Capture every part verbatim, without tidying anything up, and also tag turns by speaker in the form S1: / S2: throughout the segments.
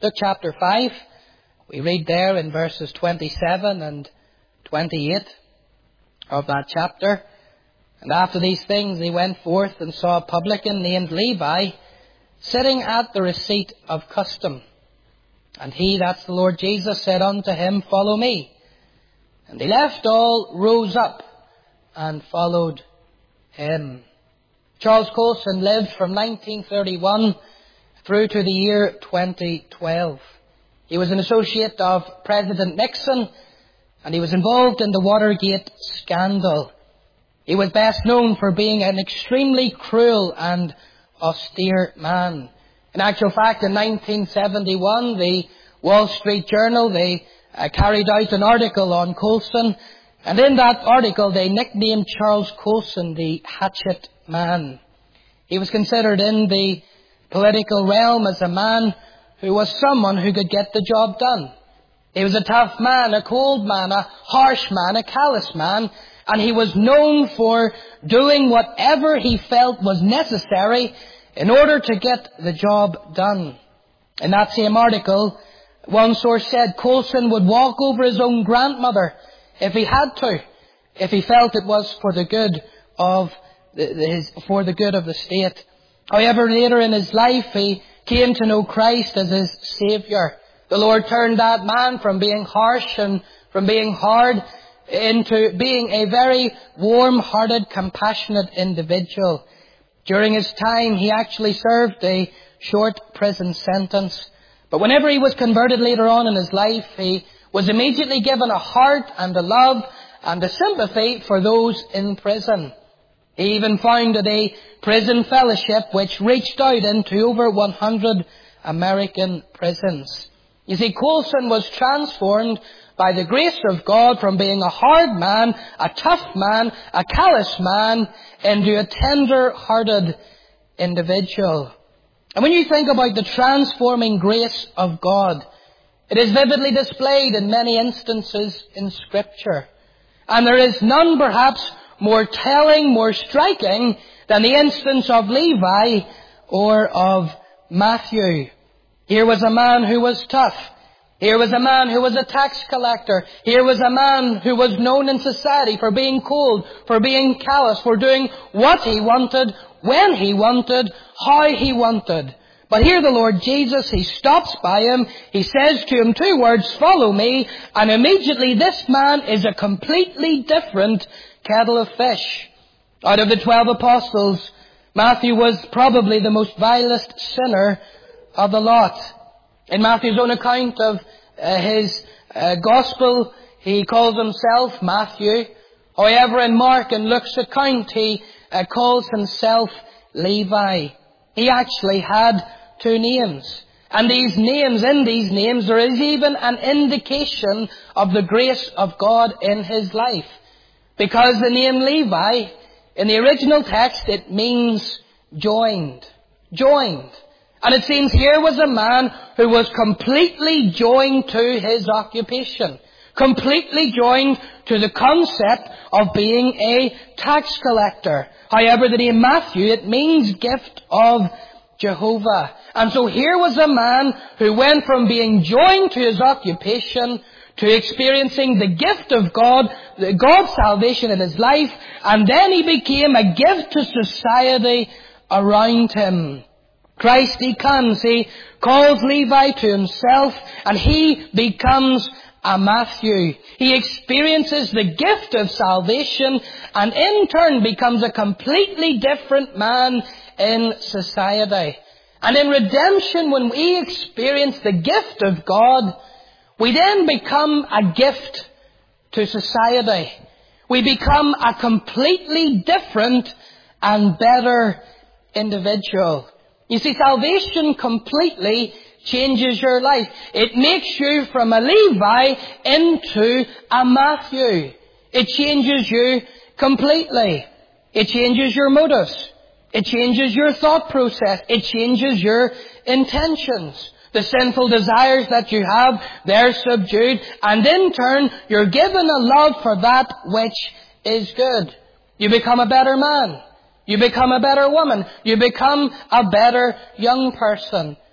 S1: Luke chapter five. We read there in verses twenty-seven and twenty-eight of that chapter. And after these things he went forth and saw a publican named Levi sitting at the receipt of custom. And he, that's the Lord Jesus, said unto him, Follow me. And he left all, rose up, and followed him. Charles Colson lived from nineteen thirty-one through to the year twenty twelve. He was an associate of President Nixon, and he was involved in the Watergate scandal. He was best known for being an extremely cruel and austere man. In actual fact, in nineteen seventy-one, the Wall Street Journal, they uh, carried out an article on Colson, and in that article they nicknamed Charles Colson the Hatchet Man. He was considered in the political realm as a man who was someone who could get the job done. He was a tough man, a cold man, a harsh man, a callous man, and he was known for doing whatever he felt was necessary in order to get the job done. In that same article, one source said Colson would walk over his own grandmother if he had to, if he felt it was for the good of the, his, for the good of the state. However, later in his life, he came to know Christ as his Saviour. The Lord turned that man from being harsh and from being hard into being a very warm-hearted, compassionate individual. During his time, he actually served a short prison sentence. But whenever he was converted later on in his life, he was immediately given a heart and a love and a sympathy for those in prison. He even founded a prison fellowship which reached out into over one hundred American prisons. You see, Colson was transformed by the grace of God from being a hard man, a tough man, a callous man, into a tender-hearted individual. And when you think about the transforming grace of God, it is vividly displayed in many instances in Scripture. And there is none perhaps more telling, more striking than the instance of Levi or of Matthew. Here was a man who was tough. Here was a man who was a tax collector. Here was a man who was known in society for being cold, for being callous, for doing what he wanted, when he wanted, how he wanted. But here the Lord Jesus, he stops by him, he says to him two words, Follow me, and immediately this man is a completely different kettle of fish. Out of the twelve apostles, Matthew was probably the most vilest sinner of the lot. In Matthew's own account of uh, his uh, gospel, he calls himself Matthew. However, in Mark and Luke's account, he uh, calls himself Levi. He actually had two names. And these names, in these names, there is even an indication of the grace of God in his life. Because the name Levi, in the original text, it means joined. Joined. And it seems here was a man who was completely joined to his occupation. Completely joined to the concept of being a tax collector. However, the name Matthew, it means gift of Jehovah. And so here was a man who went from being joined to his occupation to experiencing the gift of God, God's salvation in his life, and then he became a gift to society around him. Christ, he comes, he calls Levi to himself, and he becomes a Matthew. He experiences the gift of salvation, and in turn becomes a completely different man in society. And in redemption, when we experience the gift of God, we then become a gift to society. We become a completely different and better individual. You see, salvation completely changes your life. It makes you from a Levi into a Matthew. It changes you completely. It changes your motives. It changes your thought process. It changes your intentions. The sinful desires that you have, they're subdued. And in turn, you're given a love for that which is good. You become a better man. You become a better woman. You become a better young person.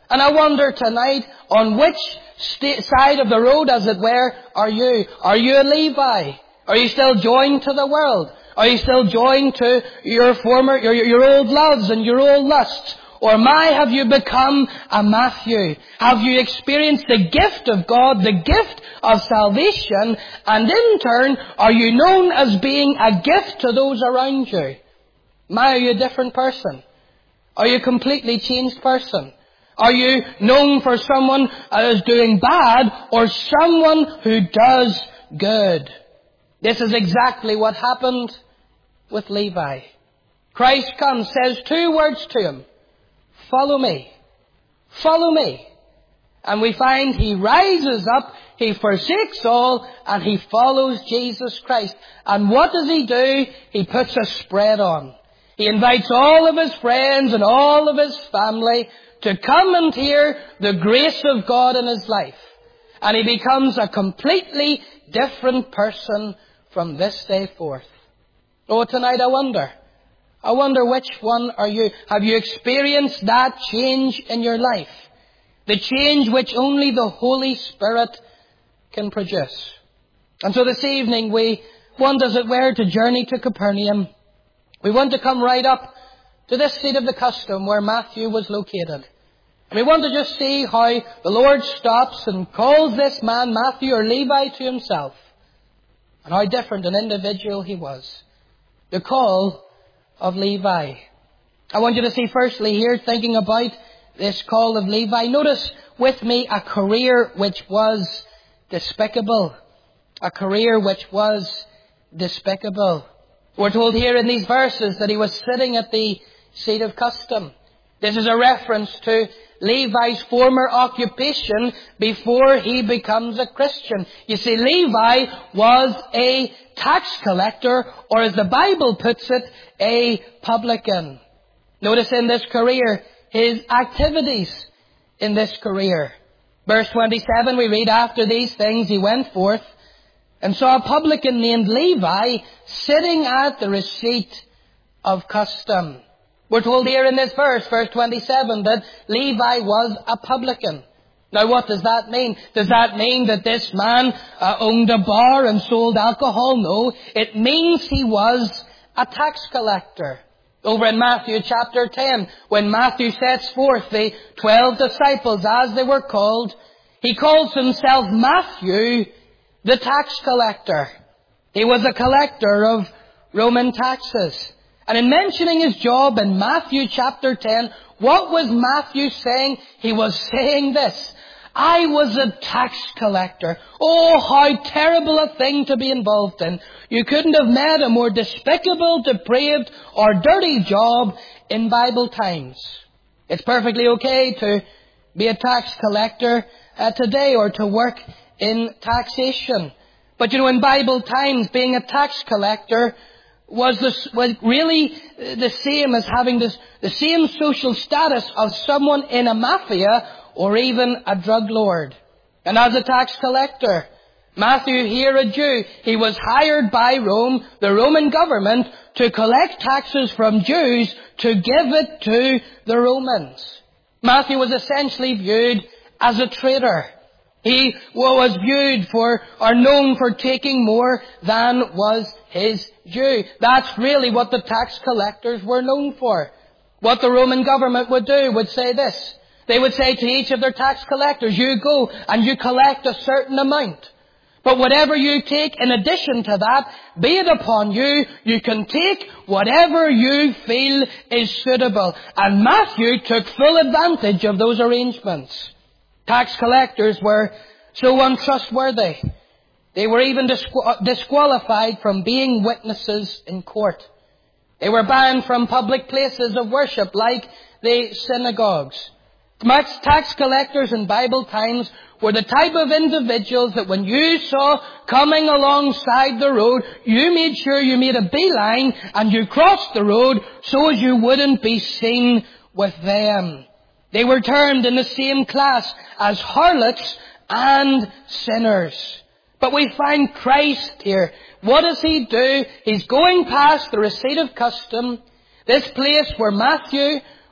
S1: And I wonder tonight, on which st- side of the road, as it were, are you? Are you a Levi? Are you still joined to the world? Are you still joined to your former, your, your old loves and your old lusts? Or my, have you become a Matthew? Have you experienced the gift of God, the gift of salvation, and in turn, are you known as being a gift to those around you? My, are you a different person? Are you a completely changed person? Are you known for someone as doing bad or someone who does good? This is exactly what happened with Levi. Christ comes, says two words to him. Follow me. Follow me. And we find he rises up, he forsakes all, and he follows Jesus Christ. And what does he do? He puts a spread on. He invites all of his friends and all of his family to come and hear the grace of God in his life. And he becomes a completely different person from this day forth. Oh, tonight I wonder. I wonder which one are you? Have you experienced that change in your life? The change which only the Holy Spirit can produce. And so this evening we want, as it were, to journey to Capernaum. We want to come right up to this seat of the custom where Matthew was located. And we want to just see how the Lord stops and calls this man, Matthew or Levi, to himself. And how different an individual he was. The call of Levi. I want you to see firstly here, thinking about this call of Levi. Notice with me a career which was despicable. A career which was despicable. We're told here in these verses that he was sitting at the seat of custom. This is a reference to Levi's former occupation before he becomes a Christian. You see, Levi was a tax collector, or as the Bible puts it, a publican. Notice in this career, his activities in this career. Verse twenty-seven, we read, after these things he went forth and saw a publican named Levi sitting at the receipt of custom. We're told here in this verse, verse twenty-seven, that Levi was a publican. Now what does that mean? Does that mean that this man uh, owned a bar and sold alcohol? No. It means he was a tax collector. Over in Matthew chapter ten, when Matthew sets forth the twelve disciples, as they were called, he calls himself Matthew, the tax collector. He was a collector of Roman taxes. And in mentioning his job in Matthew chapter ten, what was Matthew saying? He was saying this: I was a tax collector. Oh, how terrible a thing to be involved in. You couldn't have met a more despicable, depraved, or dirty job in Bible times. It's perfectly okay to be a tax collector uh, today, or to work in taxation. But you know, in Bible times, being a tax collector was, this, was really the same as having this, the same social status of someone in a mafia or even a drug lord. And as a tax collector, Matthew here, a Jew, he was hired by Rome, the Roman government, to collect taxes from Jews to give it to the Romans. Matthew was essentially viewed as a traitor. He was viewed for, or known for taking more than was his due. That's really what the tax collectors were known for. What the Roman government would do would say this. They would say to each of their tax collectors, you go and you collect a certain amount. But whatever you take in addition to that, be it upon you, you can take whatever you feel is suitable. And Matthew took full advantage of those arrangements. Tax collectors were so untrustworthy. They were even disqual- disqualified from being witnesses in court. They were banned from public places of worship like the synagogues. Tax collectors in Bible times were the type of individuals that when you saw coming alongside the road, you made sure you made a beeline and you crossed the road so as you wouldn't be seen with them. They were termed in the same class as harlots and sinners. But we find Christ here. What does he do? He's going past the receipt of custom, this place where Matthew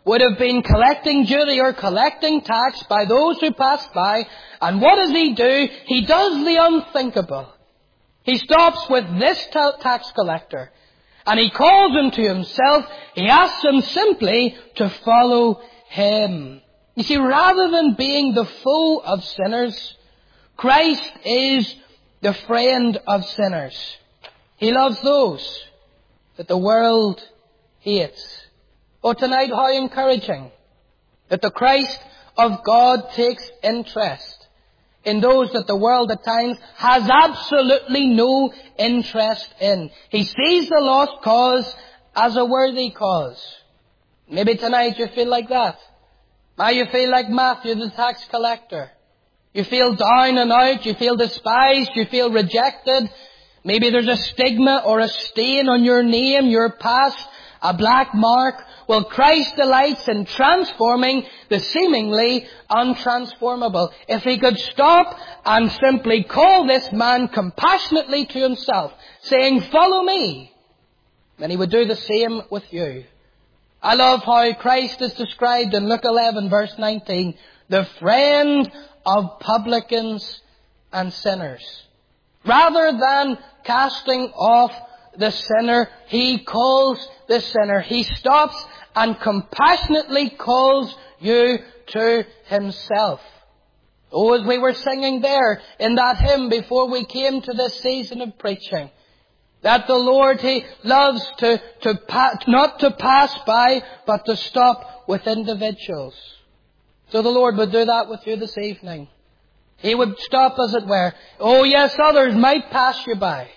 S1: would have been collecting duty or collecting tax by those who passed by. And what does he do? He does the unthinkable. He stops with this tax collector and he calls him to himself. He asks him simply to follow him. You see, rather than being the foe of sinners, Christ is the friend of sinners. He loves those that the world hates. Oh, tonight, how encouraging that the Christ of God takes interest in those that the world at times has absolutely no interest in. He sees the lost cause as a worthy cause. Maybe tonight you feel like that. Now you feel like Matthew, the tax collector. You feel down and out. You feel despised. You feel rejected. Maybe there's a stigma or a stain on your name, your past, a black mark. Well, Christ delights in transforming the seemingly untransformable. If he could stop and simply call this man compassionately to himself, saying, follow me, then he would do the same with you. I love how Christ is described in Luke eleven, verse nineteen, the friend of publicans and sinners. Rather than casting off the sinner, he calls the sinner. He stops and compassionately calls you to himself. Oh, as we were singing there in that hymn before we came to this season of preaching, that the Lord, he loves to, to pa- not to pass by, but to stop with individuals. So the Lord would do that with you this evening. He would stop, as it were. Oh yes, others might pass you by.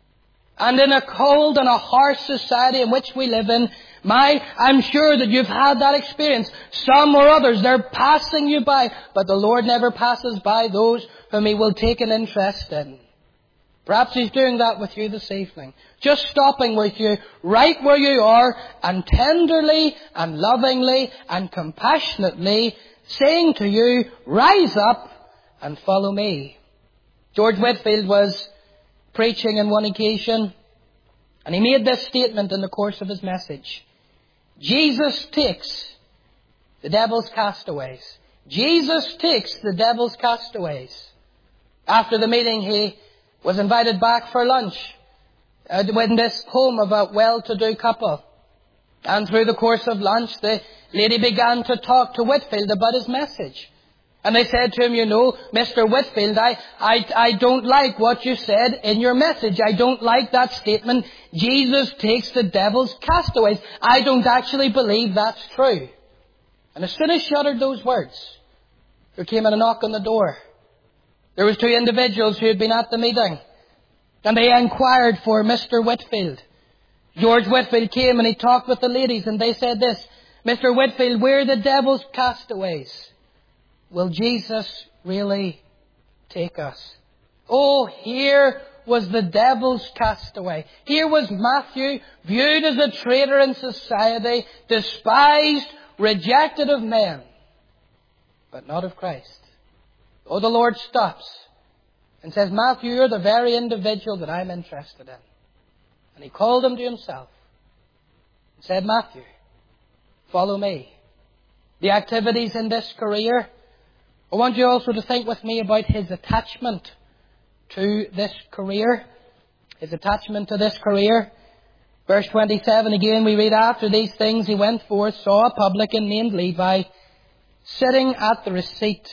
S1: And in a cold and a harsh society in which we live in, my, I'm sure that you've had that experience. Some or others, they're passing you by, but the Lord never passes by those whom he will take an interest in. Perhaps he's doing that with you this evening. Just stopping with you right where you are and tenderly and lovingly and compassionately saying to you, rise up and follow me. George Whitefield was preaching on one occasion, and he made this statement in the course of his message. Jesus takes the devil's castaways. Jesus takes the devil's castaways. After the meeting, he was invited back for lunch uh, in this home of a well-to-do couple. And through the course of lunch, the lady began to talk to Whitefield about his message. And they said to him, you know, Mister Whitefield, I, I, I don't like what you said in your message. I don't like that statement, Jesus takes the devil's castaways. I don't actually believe that's true. And as soon as she uttered those words, there came in a knock on the door. There was two individuals who had been at the meeting, and they inquired for Mister Whitefield. George Whitefield came and he talked with the ladies, and they said this, Mister Whitefield, we're the devil's castaways. Will Jesus really take us? Oh, here was the devil's castaway. Here was Matthew, viewed as a traitor in society, despised, rejected of men, but not of Christ. Oh, the Lord stops and says, Matthew, you're the very individual that I'm interested in. And he called him to himself and said, Matthew, follow me. The activities in this career, I want you also to think with me about his attachment to this career. His attachment to this career. Verse twenty-seven, again we read, after these things he went forth, saw a publican named Levi, sitting at the receipt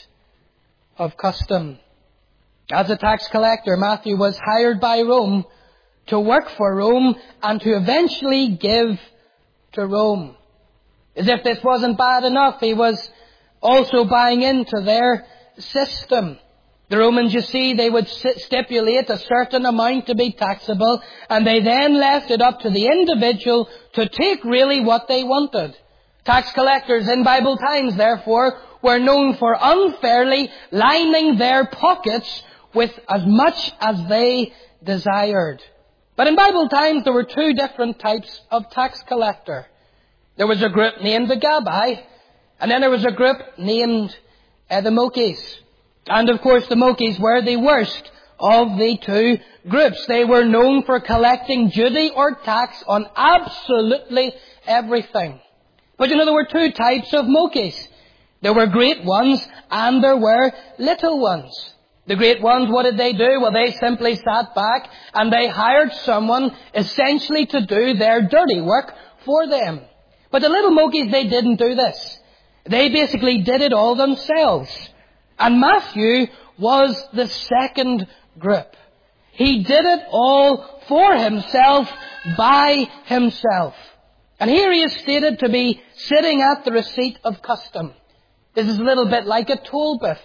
S1: of custom. As a tax collector, Matthew was hired by Rome to work for Rome and to eventually give to Rome. As if this wasn't bad enough, he was also buying into their system. The Romans, you see, they would stipulate a certain amount to be taxable, and they then left it up to the individual to take really what they wanted. Tax collectors in Bible times, therefore, were known for unfairly lining their pockets with as much as they desired. But in Bible times, there were two different types of tax collector. There was a group named the Gabbai, and then there was a group named uh, the Mokies. And of course the Mokies were the worst of the two groups. They were known for collecting duty or tax on absolutely everything. But you know, there were two types of Mokis. There were great ones and there were little ones. The great ones, what did they do? Well, they simply sat back and they hired someone essentially to do their dirty work for them. But the little Mokis, they didn't do this. They basically did it all themselves. And Matthew was the second group. He did it all for himself, by himself. And here he is stated to be sitting at the receipt of custom. This is a little bit like a toll booth,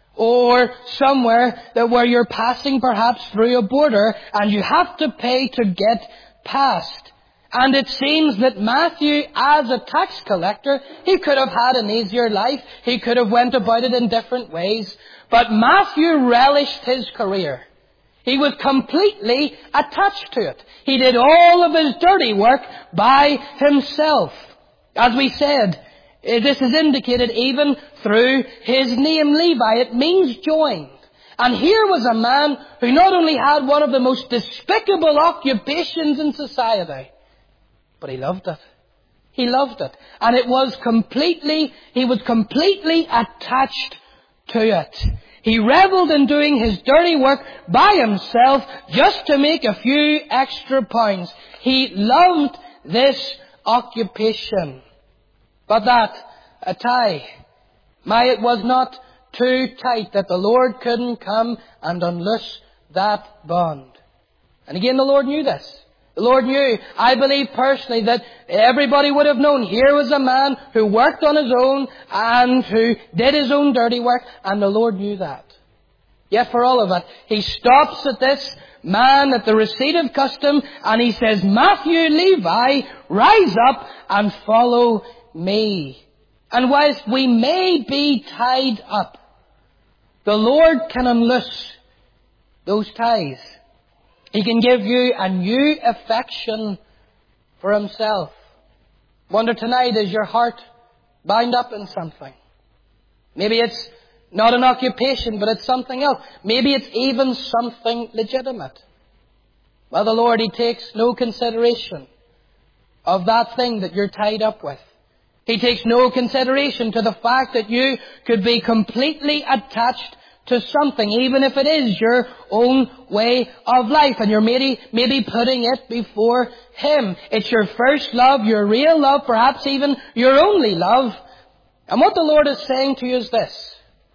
S1: or somewhere that where you're passing perhaps through a border and you have to pay to get past. And it seems that Matthew, as a tax collector, he could have had an easier life. He could have went about it in different ways. But Matthew relished his career. He was completely attached to it. He did all of his dirty work by himself. As we said, this is indicated even through his name, Levi. It means joined. And here was a man who not only had one of the most despicable occupations in society, but he loved it. He loved it. And it was completely, he was completely attached to it. He reveled in doing his dirty work by himself just to make a few extra pounds. He loved this occupation. But that, a tie, my, it was not too tight that the Lord couldn't come and unloose that bond. And again, the Lord knew this. The Lord knew, I believe personally, that everybody would have known here was a man who worked on his own and who did his own dirty work, and the Lord knew that. Yet for all of it, he stops at this man at the receipt of custom and he says, Matthew, Levi, rise up and follow me. And whilst we may be tied up, the Lord can unloose those ties. He can give you a new affection for himself. Wonder tonight, is your heart bound up in something? Maybe it's not an occupation, but it's something else. Maybe it's even something legitimate. Well, the Lord, He takes no consideration of that thing that you're tied up with. He takes no consideration to the fact that you could be completely attached to something, even if it is your own way of life, and you're maybe, maybe putting it before Him. It's your first love, your real love, perhaps even your only love. And what the Lord is saying to you is this: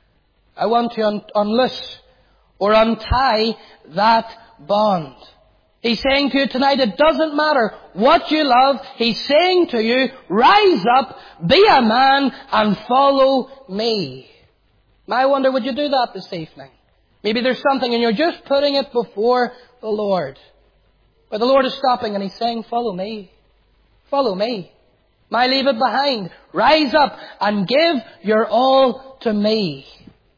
S1: I want to un- unloose or untie that bond. He's saying to you tonight, it doesn't matter what you love. He's saying to you, rise up, be a man, and follow me. I wonder, would you do that this evening? Maybe there's something and you're just putting it before the Lord. But the Lord is stopping and He's saying, follow me. Follow me. I leave it behind. Rise up and give your all to me.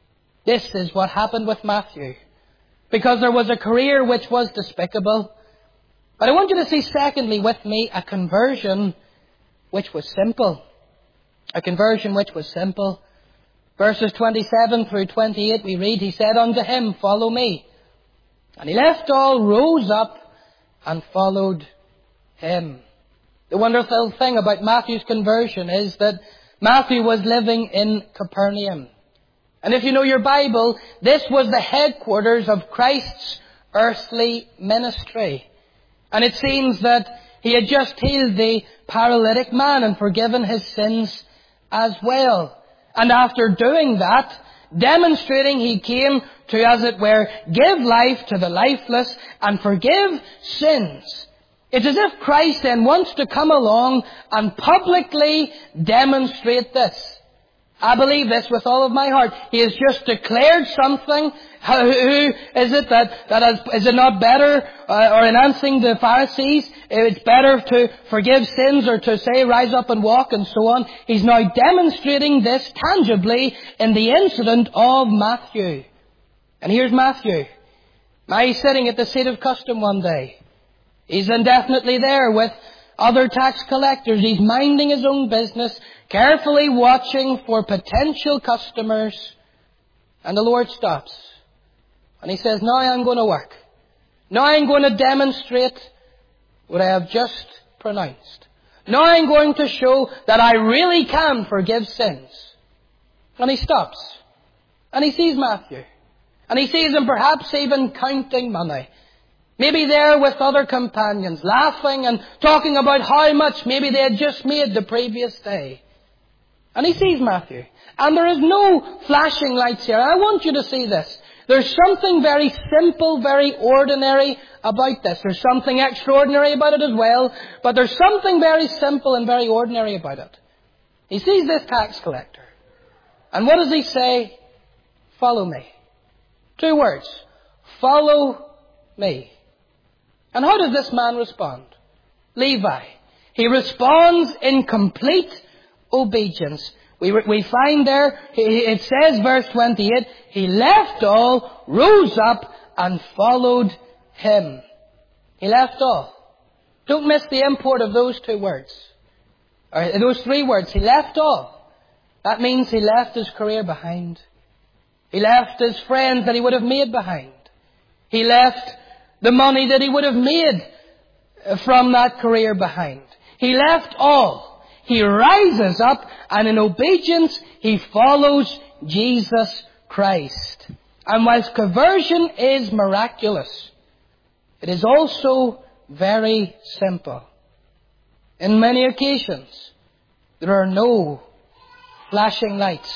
S1: This is what happened with Matthew. Because there was a career which was despicable. But I want you to see secondly with me a conversion which was simple. A conversion which was simple. Verses twenty-seven through twenty-eight we read, He said unto him, follow me. And he left all, rose up, and followed Him. The wonderful thing about Matthew's conversion is that Matthew was living in Capernaum. And if you know your Bible, this was the headquarters of Christ's earthly ministry. And it seems that He had just healed the paralytic man and forgiven his sins as well. And after doing that, demonstrating He came to, as it were, give life to the lifeless and forgive sins. It's as if Christ then wants to come along and publicly demonstrate this. I believe this with all of my heart. He has just declared something. Who is it that, that has, is it not better, uh, or in answering the Pharisees, it's better to forgive sins or to say rise up and walk and so on. He's now demonstrating this tangibly in the incident of Matthew. And here's Matthew. Now he's sitting at the seat of custom one day. He's indefinitely there with other tax collectors. He's minding his own business, carefully watching for potential customers. And the Lord stops. And He says, now I'm going to work. Now I'm going to demonstrate what I have just pronounced. Now I'm going to show that I really can forgive sins. And he stops. And he sees Matthew. And he sees him perhaps even counting money. Maybe there with other companions, laughing and talking about how much maybe they had just made the previous day. And he sees Matthew. And there is no flashing lights here. I want you to see this. There's something very simple, very ordinary about this. There's something extraordinary about it as well. But there's something very simple and very ordinary about it. He sees this tax collector. And what does he say? Follow me. Two words. Follow me. And how does this man respond? Levi. He responds in complete obedience. We, we find there, it says, verse twenty-eight, he left all, rose up, and followed him. He left all. Don't miss the import of those two words. Or those three words. He left all. That means he left his career behind. He left his friends that he would have made behind. He left the money that he would have made from that career behind. He left all. He rises up and in obedience he follows Jesus Christ. And whilst conversion is miraculous, it is also very simple. In many occasions, there are no flashing lights.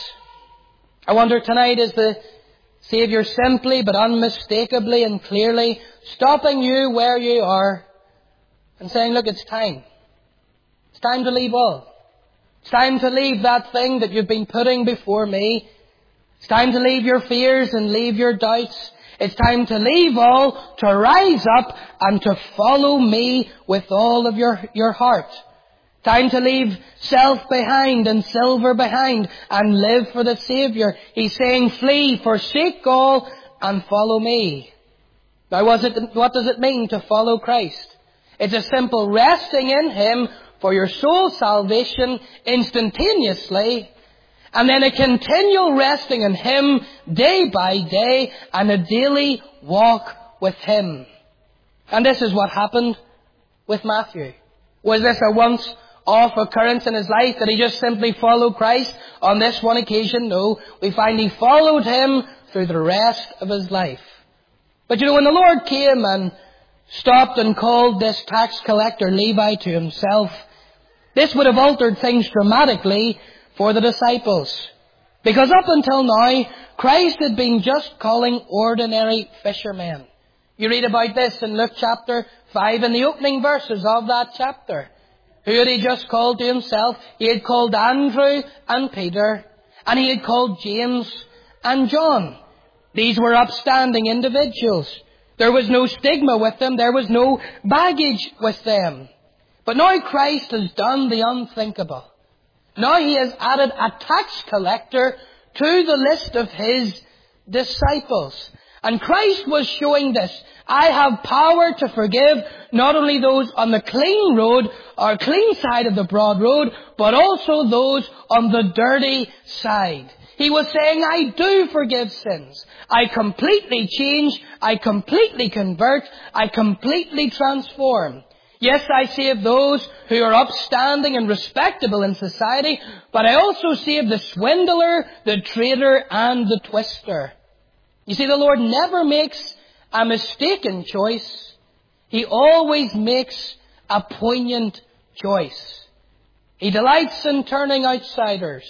S1: I wonder tonight, is the Saviour simply but unmistakably and clearly stopping you where you are and saying, look, it's time. It's time to leave all. It's time to leave that thing that you've been putting before me. It's time to leave your fears and leave your doubts. It's time to leave all, to rise up and to follow me with all of your, your heart. Time to leave self behind and silver behind and live for the Saviour. He's saying, flee, forsake all and follow me. Now, was it, what does it mean to follow Christ? It's a simple resting in Him for your soul's salvation instantaneously, and then a continual resting in Him day by day and a daily walk with Him. And this is what happened with Matthew. Was this a once-off occurrence in his life that he just simply followed Christ on this one occasion? No. We find he followed Him through the rest of his life. But you know, when the Lord came and stopped and called this tax collector Levi to Himself, this would have altered things dramatically for the disciples. Because up until now, Christ had been just calling ordinary fishermen. You read about this in Luke chapter five, in the opening verses of that chapter. Who had He just called to Himself? He had called Andrew and Peter, and He had called James and John. These were upstanding individuals. There was no stigma with them. There was no baggage with them. But now Christ has done the unthinkable. Now He has added a tax collector to the list of His disciples. And Christ was showing this. I have power to forgive not only those on the clean road or clean side of the broad road, but also those on the dirty side. He was saying, I do forgive sins. I completely change. I completely convert. I completely transform. Yes, I save those who are upstanding and respectable in society, but I also save the swindler, the traitor, and the twister. You see, the Lord never makes a mistaken choice. He always makes a poignant choice. He delights in turning outsiders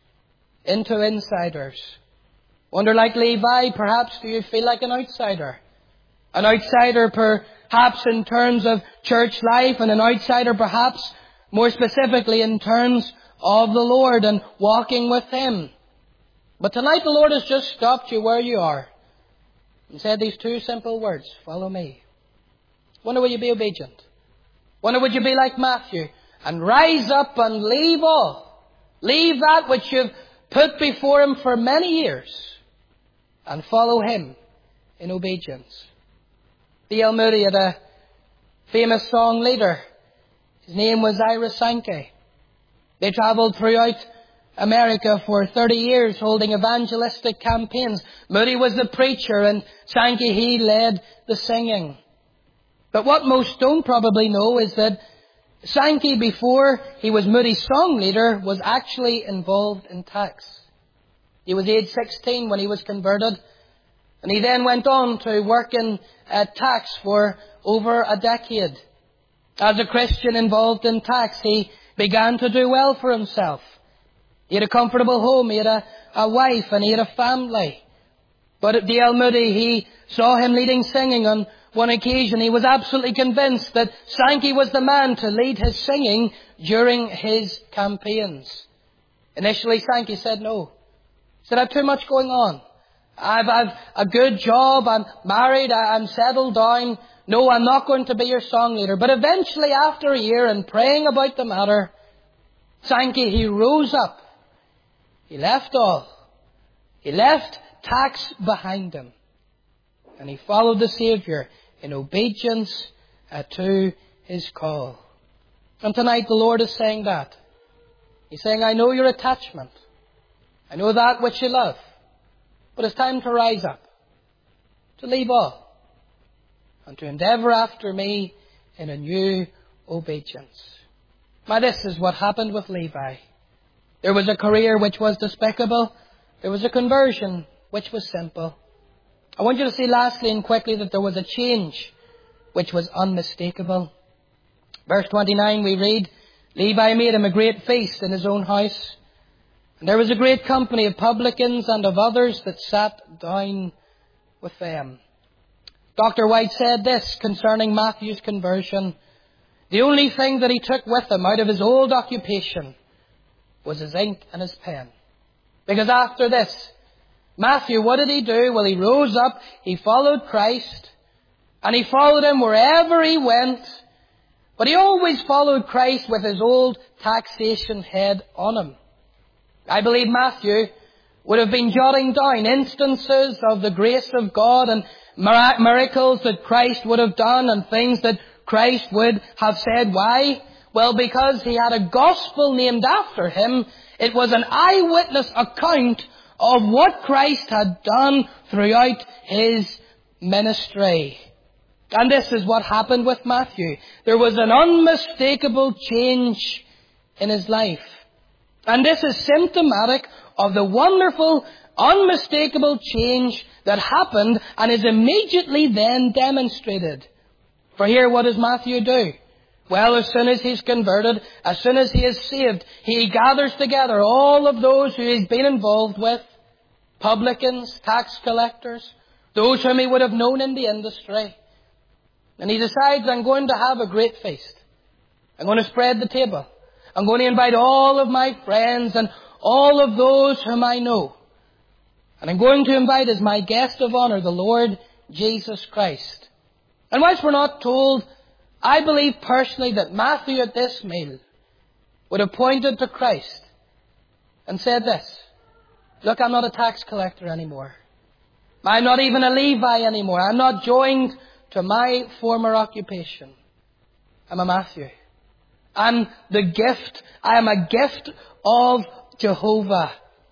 S1: into insiders. Wonder, like Levi, perhaps do you feel like an outsider? An outsider perhaps in terms of church life, and an outsider perhaps more specifically in terms of the Lord and walking with Him. But tonight the Lord has just stopped you where you are and said these two simple words, follow me. Wonder, will you be obedient? Wonder, would you be like Matthew and rise up and leave all? Leave that which you've put before Him for many years and follow Him in obedience. D L Moody had a famous song leader. His name was Ira Sankey. They travelled throughout America for thirty years holding evangelistic campaigns. Moody was the preacher and Sankey, he led the singing. But what most don't probably know is that Sankey, before he was Moody's song leader, was actually involved in tax. He was age sixteen when he was converted, and he then went on to work in uh, tax for over a decade. As a Christian involved in tax, he began to do well for himself. He had a comfortable home, he had a, a wife, and he had a family. But at D L Moody, he saw him leading singing on one occasion. He was absolutely convinced that Sankey was the man to lead his singing during his campaigns. Initially, Sankey said no. He said, I've too much going on. I've, I've a good job, I'm married, I'm settled down. No, I'm not going to be your song leader. But eventually, after a year and praying about the matter, Sankey, he rose up. He left all. He left tax behind him. And he followed the Saviour in obedience uh, to his call. And tonight the Lord is saying that. He's saying, I know your attachment. I know that which you love. But it's time to rise up. To leave all. And to endeavour after me in a new obedience. Now this is what happened with Levi. There was a career which was despicable. There was a conversion which was simple. I want you to see lastly and quickly that there was a change which was unmistakable. Verse twenty-nine we read, Levi made him a great feast in his own house. And there was a great company of publicans and of others that sat down with them. Doctor White said this concerning Matthew's conversion. The only thing that he took with him out of his old occupation was his ink and his pen. Because after this, Matthew, what did he do? Well, he rose up, he followed Christ, and he followed him wherever he went. But he always followed Christ with his old taxation head on him. I believe Matthew would have been jotting down instances of the grace of God and miracles that Christ would have done and things that Christ would have said. Why? Well, because he had a gospel named after him. It was an eyewitness account of what Christ had done throughout his ministry. And this is what happened with Matthew. There was an unmistakable change in his life. And this is symptomatic of the wonderful, unmistakable change that happened and is immediately then demonstrated. For here, what does Matthew do? Well, as soon as he's converted, as soon as he is saved, he gathers together all of those who he's been involved with, publicans, tax collectors, those whom he would have known in the industry. And he decides, I'm going to have a great feast. I'm going to spread the table. I'm going to invite all of my friends and all of those whom I know. And I'm going to invite as my guest of honor the Lord Jesus Christ. And whilst we're not told, I believe personally that Matthew at this meal would have pointed to Christ and said this, look, I'm not a tax collector anymore. I'm not even a Levi anymore. I'm not joined to my former occupation. I'm a Matthew. I'm the gift. I am a gift of Jehovah.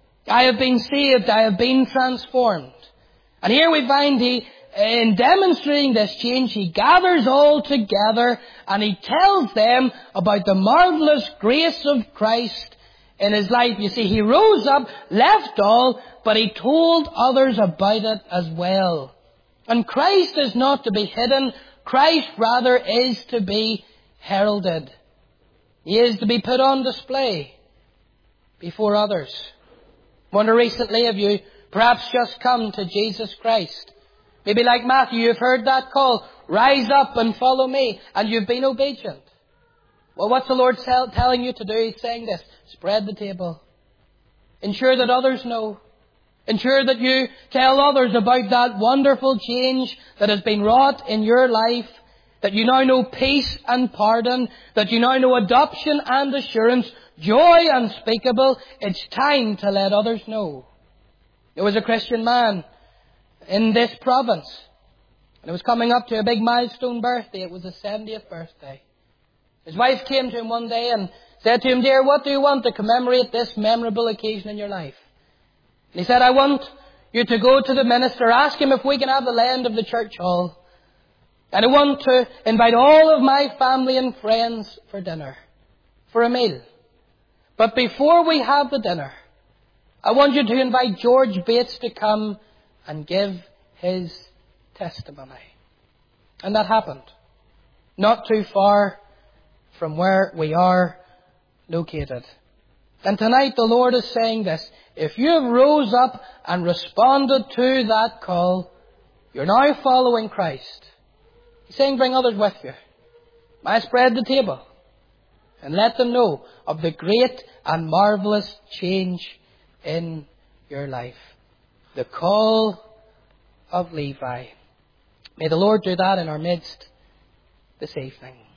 S1: I have been saved. I have been transformed. And here we find he, in demonstrating this change, he gathers all together and he tells them about the marvelous grace of Christ in his life. You see, he rose up, left all, but he told others about it as well. And Christ is not to be hidden. Christ rather is to be heralded. He is to be put on display before others. I wonder recently, have you perhaps just come to Jesus Christ? Maybe like Matthew, you've heard that call, rise up and follow me, and you've been obedient. Well, what's the Lord tell, telling you to do? He's saying this, spread the table. Ensure that others know. Ensure that you tell others about that wonderful change that has been wrought in your life, that you now know peace and pardon, that you now know adoption and assurance, joy unspeakable. It's time to let others know. There was a Christian man in this province, and it was coming up to a big milestone birthday. It was his seventieth birthday. His wife came to him one day and said to him, dear, what do you want to commemorate this memorable occasion in your life? And he said, I want you to go to the minister, ask him if we can have the land of the church hall. And I want to invite all of my family and friends for dinner, for a meal. But before we have the dinner, I want you to invite George Bates to come and give his testimony. And that happened. Not too far from where we are located. And tonight the Lord is saying this. If you have rose up and responded to that call, you're now following Christ. He's saying bring others with you. I spread the table and let them know of the great and marvellous change in your life. The call of Levi. May the Lord do that in our midst this evening.